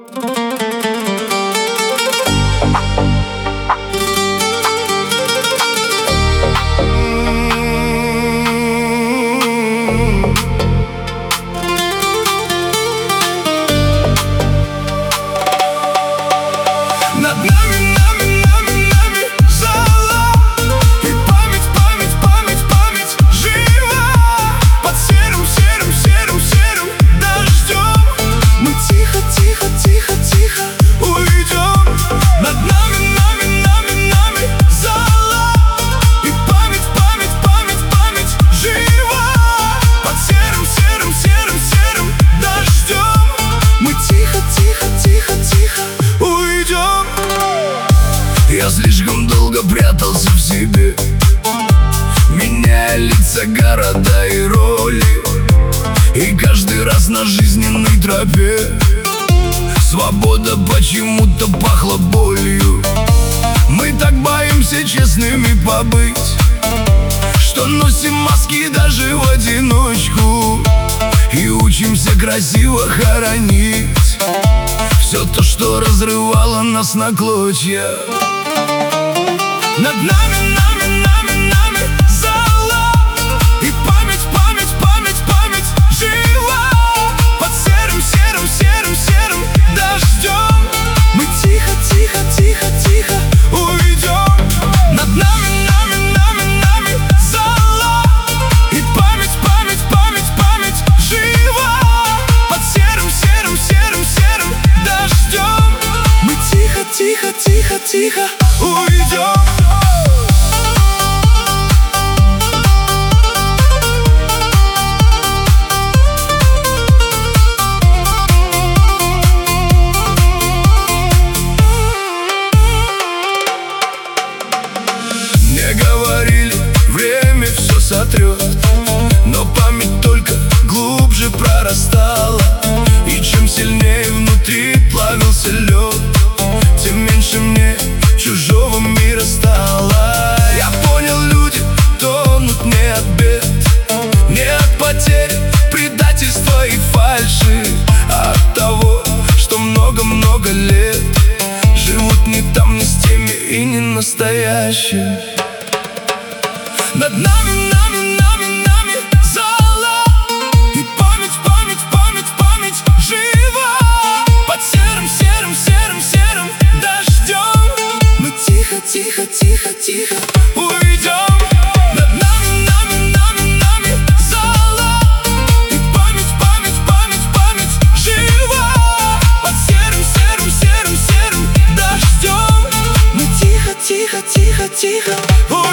Над нами зола, и память жива. Под серым дождем мы тихо уйдем. Над нами зола, и память жива. Под серым дождем мы тихо уйдем. Я слишком долго прятался в себе, меняя лица, города и роли. И каждый раз на жизненной тропе свобода почему-то пахла болью. Мы так боимся честными побыть, что носим маски даже в одиночку. И учимся красиво хоронить все то, что разрывало нас на клочья. Над нами зола, и память жива. Под серым дождем мы тихо уйдем. Над нами зола, и память жива. Под серым дождем мы тихо уйдем. Мне говорили, время все сотрет, но память только глубже прорастала. И чем сильнее внутри плавился лед, тем меньше мне чужого мира стало. Я понял, люди тонут не от бед, не от потерь, предательства и фальши, а от того, что много лет живут не там, не с теми и не настоящие. Над нами зола, и память жива. Под серым дождем мы тихо уйдем. Над нами зола, и память жива. Под серым дождем мы тихо уйдем.